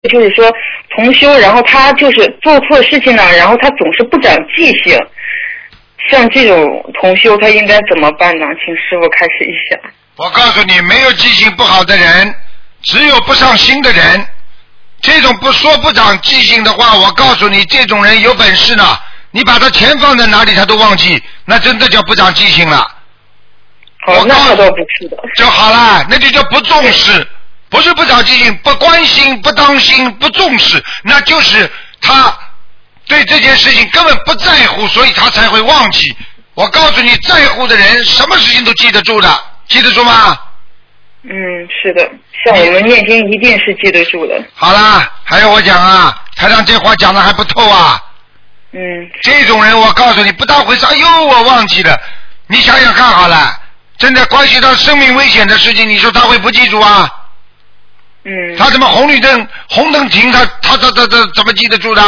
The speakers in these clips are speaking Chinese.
就是说同修，然后他就是做错事情呢，然后他总是不长记性，像这种同修他应该怎么办呢？请师父开始一下。 我告诉你，没有记性不好的人，只有不上心的人。这种不长记性的话，我告诉你，这种人有本事呢，你把他钱放在哪里他都忘记，那真的叫不长记性了。 好，那他倒不是的。 就好了，那就叫不重视，不是不长记性，不关心、不当心、不重视，那就是他对这件事情根本不在乎，所以他才会忘记。我告诉你，在乎的人什么事情都记得住的，记得住吗？ 是的，像我们念经一定是记得住的。 好啦，还有我讲啊，台长这话讲的还不透啊。这种人我告诉你，不当回事，哎呦，我忘记了。你想想看好了，真的关系到生命危险的事情，你说他会不记住啊？他怎么红灯停，他怎么记得住的？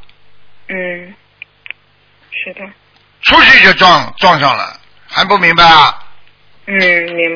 是的。 出去就撞上了，还不明白啊？ 明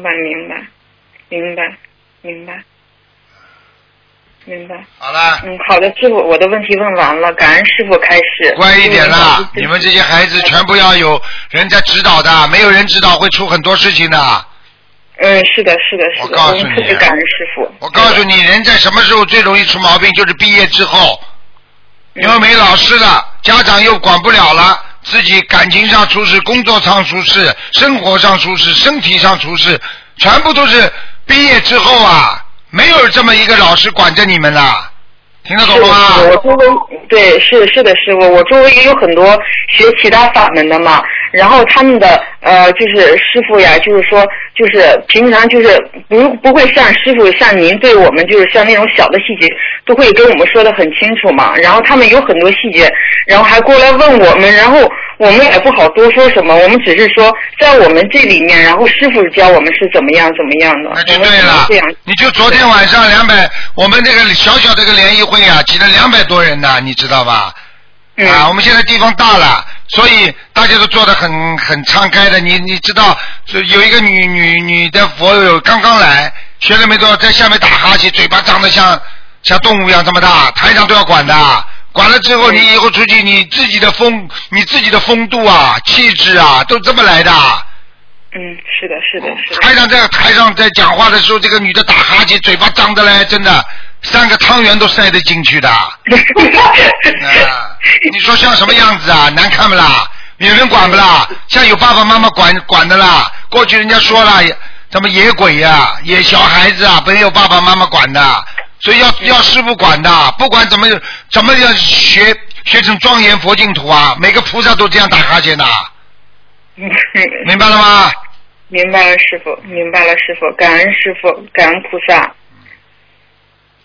白。 好了。 好的，师傅，我的问题问完了，感恩师傅开始。 乖一点啦，你们这些孩子全部要有人在指导的，没有人指导会出很多事情的。 是的。 我告诉你， 特别感恩师傅。 我告诉你，人在什么时候最容易出毛病？就是毕业之后，因为没老师了，家长又管不了了。自己感情上出事，工作上出事，生活上出事，身体上出事，全部都是毕业之后啊，没有这么一个老师管着你们了，听得懂吗？ 我周围对是的师傅，我周围也有很多学其他法门的嘛，然后他们的就是师傅呀，就是说就是平常就是不会像师傅像您对我们就是像那种小的细节都会跟我们说得很清楚嘛，然后他们有很多细节，然后还过来问我们，然后我们也不好多说什么，我们只是说在我们这里面，然后师傅教我们是怎么样的。 那就对了，你就昨天晚上我们这个小这个联谊会啊，挤了200多人呢，你知道吧？我们现在地方大了，所以大家都做得很敞开的。你知道，有一个女的佛友刚刚来，学了没多，在下面打哈欠，嘴巴张得像动物一样这么大，台上都要管的。管了之后，你以后出去，你自己的风度啊、气质啊，都这么来的。 是的。 台上在讲话的时候，这个女的打哈欠，嘴巴张得来，真的3个汤圆都塞得进去的。你说像什么样子啊？难看不啦？有人管不啦？像有爸爸妈妈管的啦。过去人家说了，什么野鬼呀、野小孩子啊，没有爸爸妈妈管的。所以要师父管的，不管怎么样学成庄严佛净土啊，每个菩萨都这样打哈欠的。明白了吗？ 明白了师父，感恩师父，感恩菩萨。